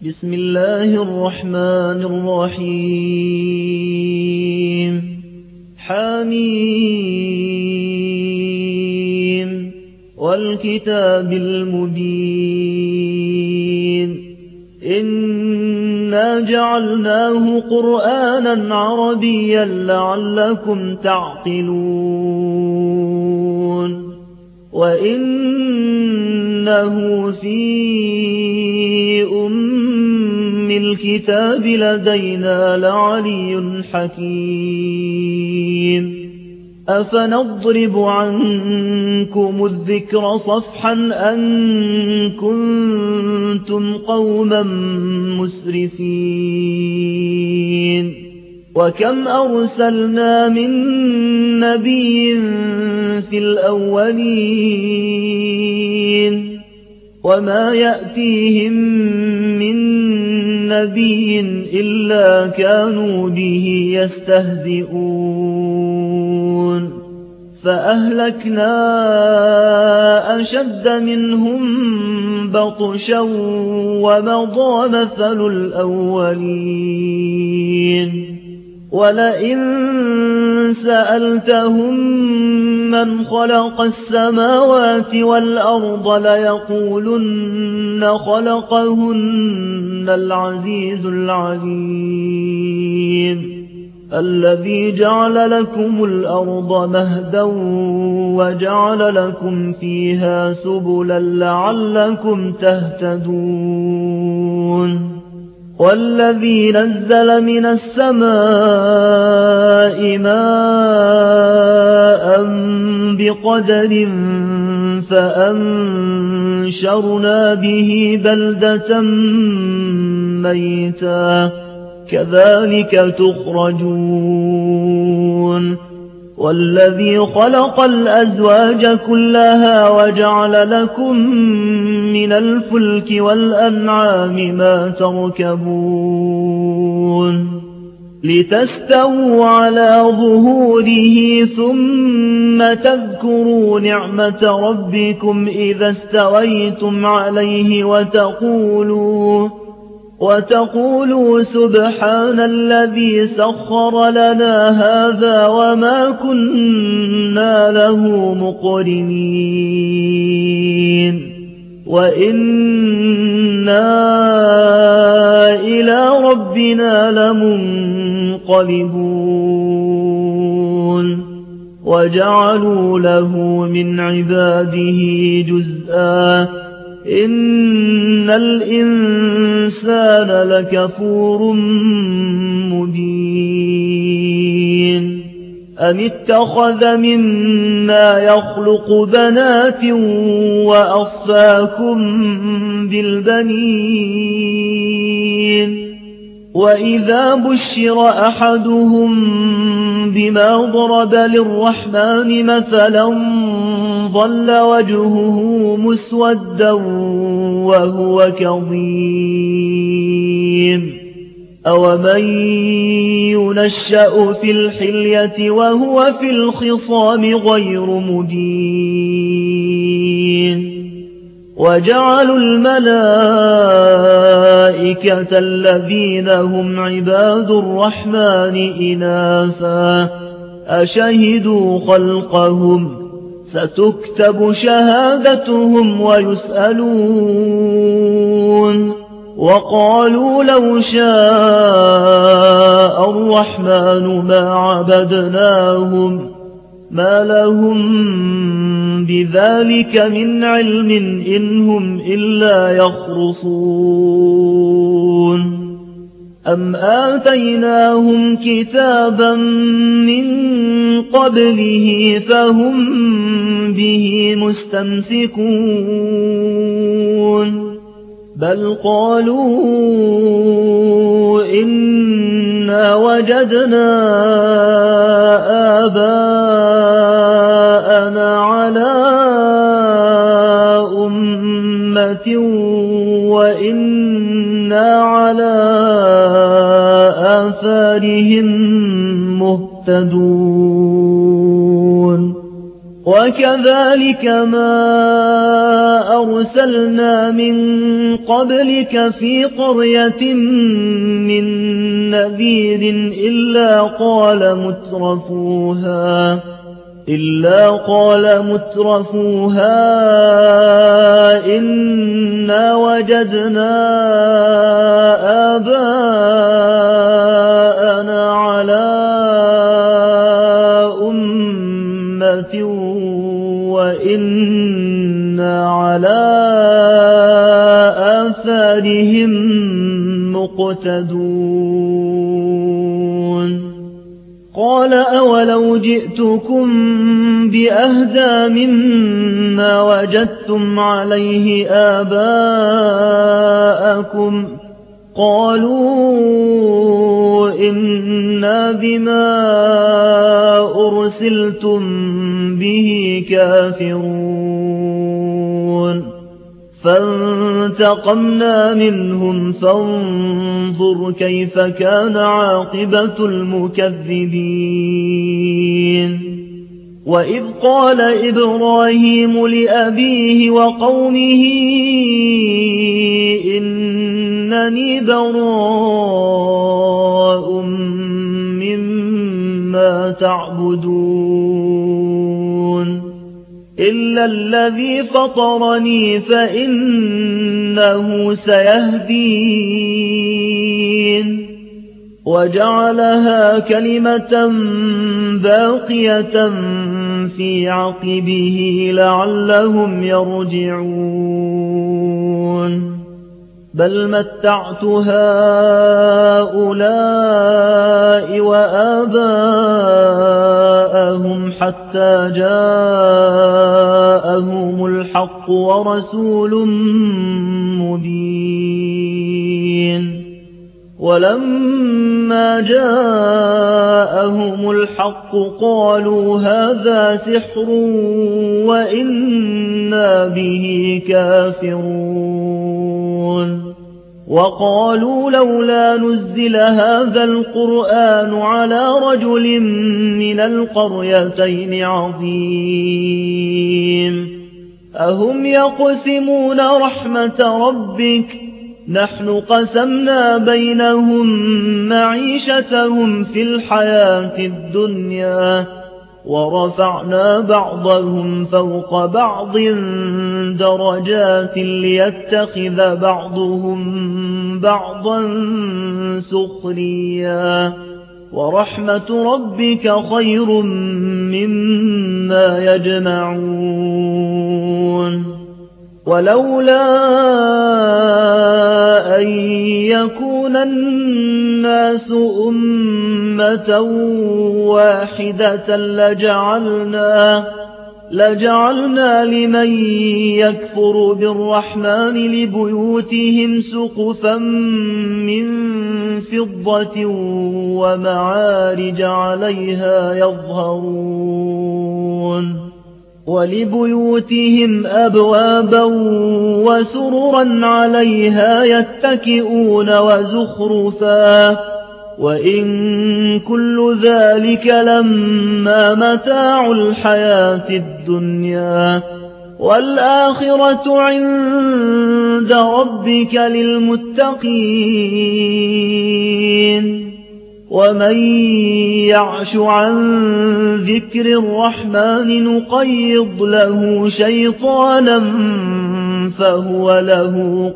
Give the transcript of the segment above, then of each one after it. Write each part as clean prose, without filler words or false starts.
بسم الله الرحمن الرحيم حميم والكتاب المبين إنا جعلناه قرآنا عربيا لعلكم تعقلون وإنه في الكتاب لدينا لعلي حكيم أفنضرب عنكم الذكر صفحا أن كنتم قوما مسرفين وكم أرسلنا من نبي في الأولين وما يأتيهم من نبي إلا كانوا به يستهزئون فأهلكنا أشد منهم بطشا ومضى مثل الأولين ولئن سألتهم من خلق السماوات والأرض ليقولن خلقهن العزيز العليم الذي جعل لكم الأرض مهدا وجعل لكم فيها سبلا لعلكم تهتدون والذي نزل من السماء ماء بقدر فأنشرنا به بلدة ميتا كذلك تخرجون والذي خلق الأزواج كلها وجعل لكم من الفلك والأنعام ما تركبون لتستووا على ظهوره ثم تذكروا نعمة ربكم إذا استويتم عليه وتقولوا سبحان الذي سخر لنا هذا وما كنا له مقرنين وإنا إلى ربنا لمنقلبون وجعلوا له من عباده جزءا إن الإنسان لكفور مبين أم اتخذ مما يخلق بنات وأصفاكم بالبنين وإذا بشر أحدهم بما ضرب للرحمن مثلا ظل وجهه مسودا وهو كظيم أومن ينشأ في الحلية وهو في الخصام غير مبين وجعلوا الملائكة الذين هم عباد الرحمن إناثا أشهدوا خلقهم ستكتب شهادتهم ويسألون وقالوا لو شاء الرحمن ما عبدناهم ما لهم بذلك من علم إن هم إلا يخرصون أم آتيناهم كتابا من قبله فهم به مستمسكون بل قالوا إنا وجدنا آباءنا على أمة وإنا على آثارهم مهتدون وكذلك ما أرسلنا من قبلك في قرية من نذير إلا قال مترفوها إنا وجدنا آباءنا على أمة وإنا على آثارهم مقتدون قال أولو جئتكم بأهدى مما وجدتم عليه آباءكم قالوا إنا بما أرسلتم به كافرون فانتقمنا منهم فانظر كيف كان عاقبة المكذبين وإذ قال إبراهيم لأبيه وقومه إنني براء مما تعبدون إلا الذي فطرني فإنه سيهدين وجعلها كلمة باقية في عقبه لعلهم يرجعون بل متعت هؤلاء وآباءهم حتى جاءهم الحق ورسول مبين ولما جاءهم الحق قالوا هذا سحر وإنا به كافرون وقالوا لولا نزل هذا القرآن على رجل من القريتين عظيم أهم يقسمون رحمة ربك نحن قسمنا بينهم معيشتهم في الحياة الدنيا ورفعنا بعضهم فوق بعض درجات ليتخذ بعضهم بعضا سخريا ورحمة ربك خير مما يجمعون ولولا أن يكون الناس أمة واحدة لجعلنا لمن يكفر بالرحمن لبيوتهم سقفا من فضة ومعارج عليها يظهرون ولبيوتهم أبوابا وسررا عليها يتكئون وزخرفا وإن كل ذلك لما متاع الحياة الدنيا والآخرة عند ربك للمتقين ومن يعش عن ذكر الرحمن نقيض له شيطانا فهو له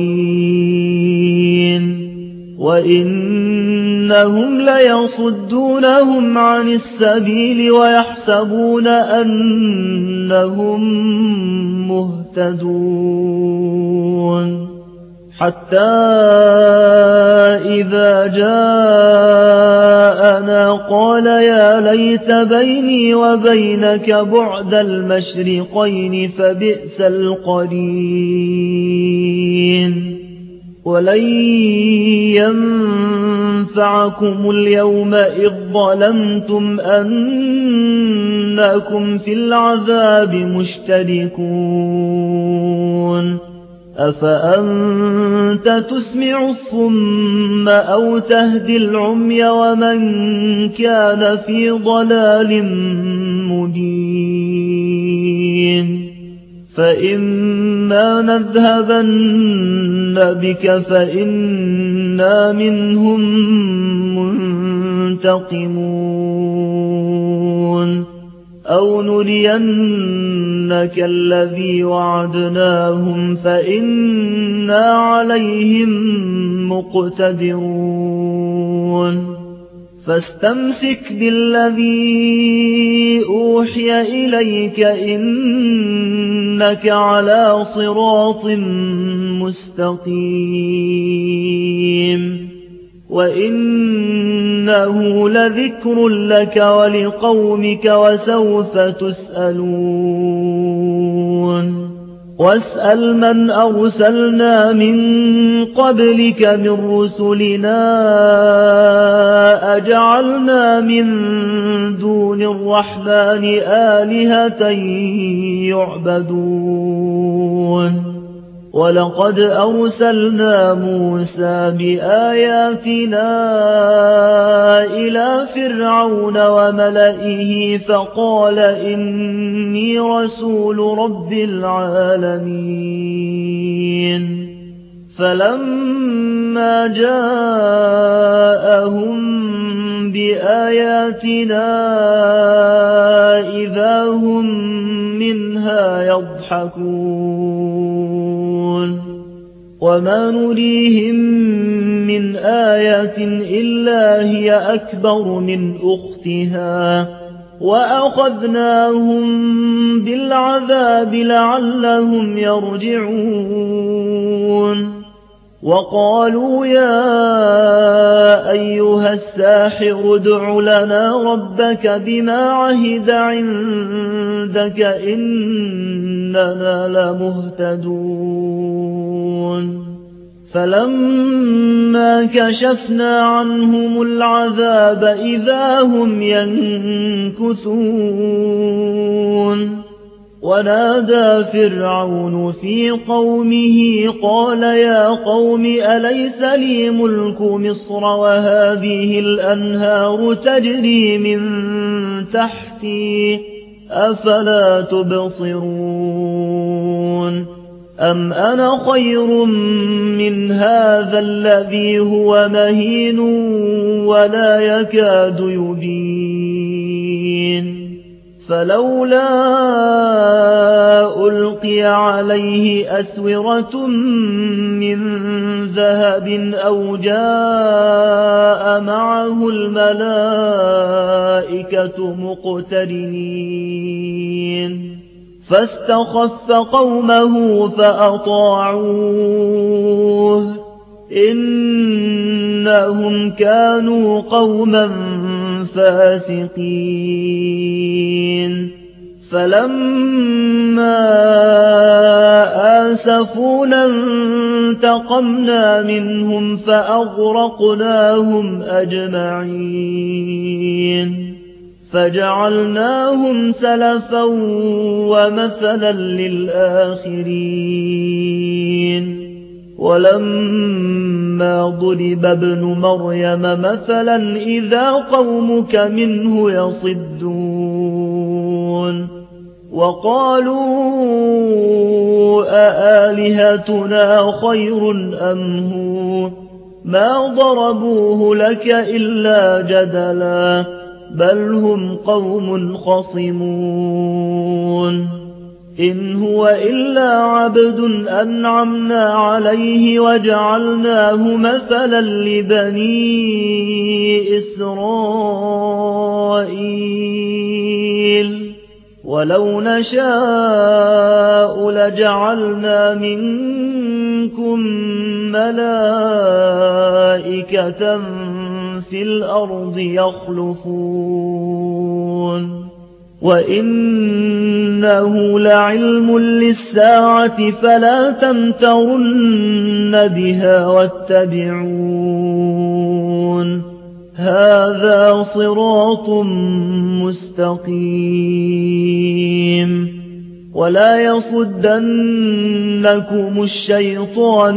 قرين وإنهم ليصدونهم عن السبيل ويحسبون أنهم مهتدون حتى إذا جاءنا قال يا ليت بيني وبينك بعد المشرقين فبئس القرين ولن ينفعكم اليوم إذ ظلمتم أنكم في العذاب مشتركون أفأنت تسمع الصم أو تهدي العمي ومن كان في ضلال مبين فإما نذهبن بك فإنا منهم منتقمون أو نرينك الذي وعدناهم فإنا عليهم مقتدرون فاستمسك بالذي أوحي إليك إنك على صراط مستقيم وإنه لذكر لك ولقومك وسوف تسألون واسأل من أرسلنا من قبلك من رسلنا أجعلنا من دون الرحمن آلهة يعبدون ولقد أرسلنا موسى بآياتنا إلى فرعون وملئه فقال إني رسول رب العالمين فلما جاءهم بآياتنا إذا هم منها يضحكون وما نريهم من آية إلا هي أكبر من أختها وأخذناهم بالعذاب لعلهم يرجعون وقالوا يا أيها الساحر ادع لنا ربك بما عهد عندك إننا لمهتدون فلما كشفنا عنهم العذاب إذا هم ينكثون ونادى فرعون في قومه قال يا قوم أليس لي ملك مصر وهذه الأنهار تجري من تحتي أفلا تبصرون أم أنا خير من هذا الذي هو مهين ولا يكاد يبين فلولا ألقي عليه أسورة من ذهب أو جاء معه الملائكة مقترنين فاستخف قومه فأطاعوه إنهم كانوا قوما فاسقين فلما آسفونا انتقمنا منهم فأغرقناهم أجمعين فجعلناهم سلفا ومثلا للآخرين ولما ضرب ابن مريم مثلا إذا قومك منه يصدون وقالوا أآلهتنا خير أم هو ما ضربوه لك إلا جدلا بل هم قوم خصمون إن هو إلا عبد أنعمنا عليه وجعلناه مثلا لبني إسرائيل ولو نشاء لجعلنا منكم ملائكة في الأرض يخلفون وإنه لعلم للساعة فلا تمترن بها واتبعون هذا صراط مستقيم ولا يصدنكم الشيطان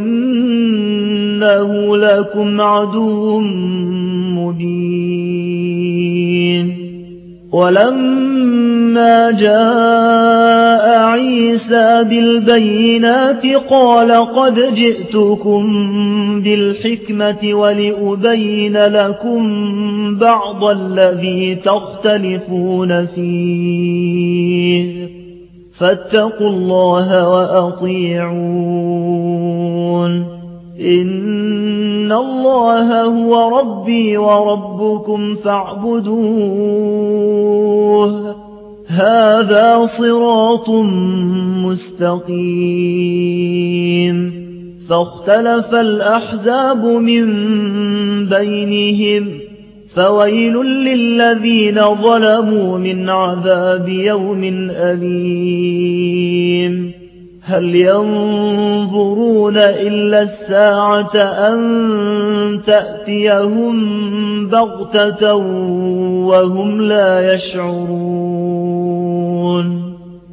إنه لكم عدو مبين ولما جاء عيسى بالبينات قال قد جئتكم بالحكمة ولأبين لكم بعض الذي تختلفون فيه فاتقوا الله وأطيعون إن الله هو ربي وربكم فاعبدوه هذا صراط مستقيم فاختلف الأحزاب من بينهم فويل للذين ظلموا من عذاب يوم أليم هل ينظرون إلا الساعة أن تأتيهم بغتة وهم لا يشعرون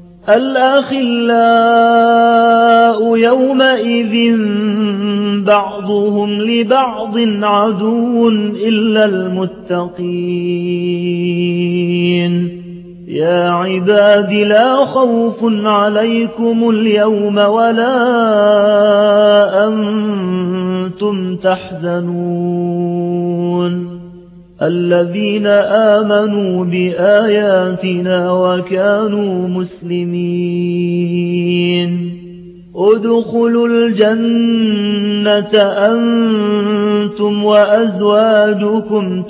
الأخلاء يومئذ بعضهم لبعض عدو إلا المتقين يا عباد لا خوف عليكم اليوم ولا أنتم تحزنون الذين آمنوا بآياتنا وكانوا مسلمين ادخلوا الجنة أنتم وأزواجكم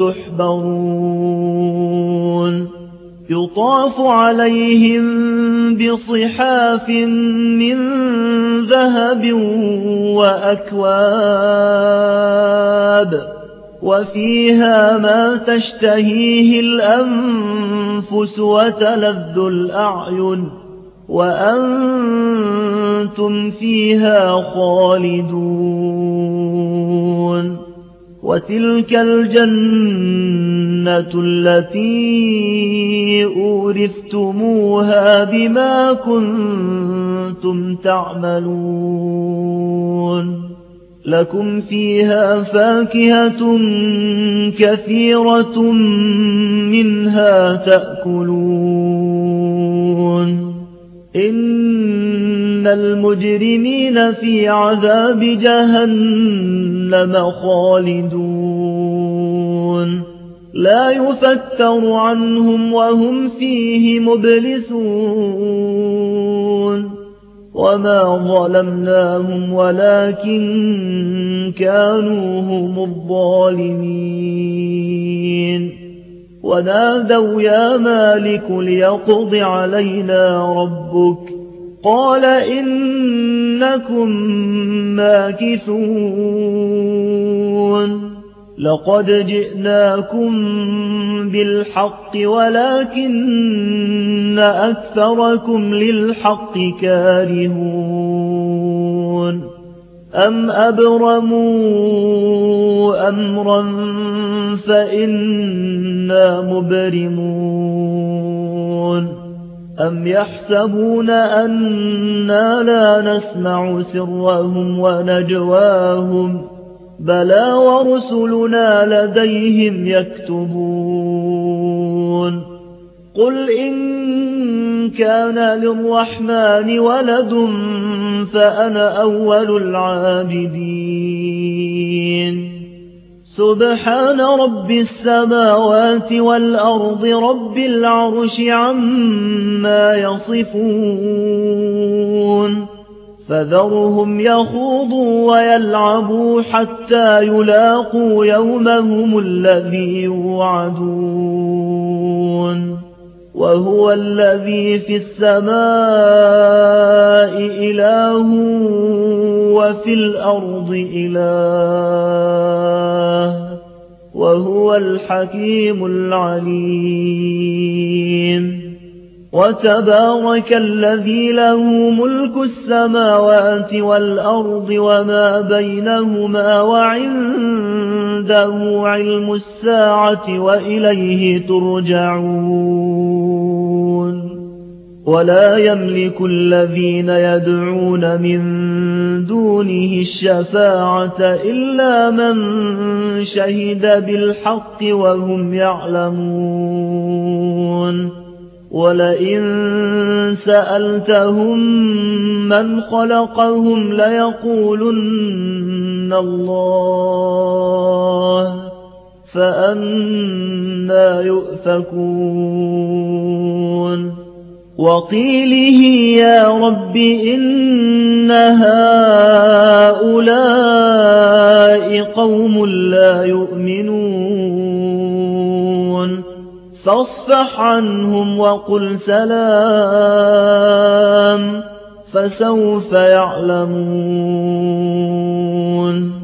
تحبرون يطاف عليهم بصحاف من ذهب وأكواب وفيها ما تشتهيه الأنفس وتلذ الأعين وأنتم فيها خالدون وتلك الجنة التي أورثتموها بما كنتم تعملون لكم فيها فاكهة كثيرة منها تأكلون إن المجرمين في عذاب جهنم خالدون لا يفتر عنهم وهم فيه مبلسون وما ظلمناهم ولكن كانوا هم الظالمين ونادوا يا مالك ليقض علينا ربك قال إنكم ماكثون لقد جئناكم بالحق ولكن أكثركم للحق كارهون أم أبرموا أمرا فإنا مبرمون أم يحسبون أنا لا نسمع سرهم ونجواهم بلى ورسلنا لديهم يكتبون قل إن كان للرحمن ولد فأنا أول العابدين سبحان رب السماوات والأرض رب العرش عما يصفون فذرهم يخوضوا ويلعبوا حتى يلاقوا يومهم الذي يوعدون وهو الذي في السماء إله وفي الأرض إله وهو الحكيم العليم وتبارك الذي له ملك السماوات والأرض وما بينهما وعنده علم الساعة وإليه ترجعون ولا يملك الذين يدعون من دونه الشفاعة إلا من شهد بالحق وهم يعلمون ولئن سألتهم من خلقهم ليقولن الله فأنى يؤفكون وقيله يا رب إن هؤلاء قوم لا يؤمنون فاصفح عنهم وقل سلام فسوف يعلمون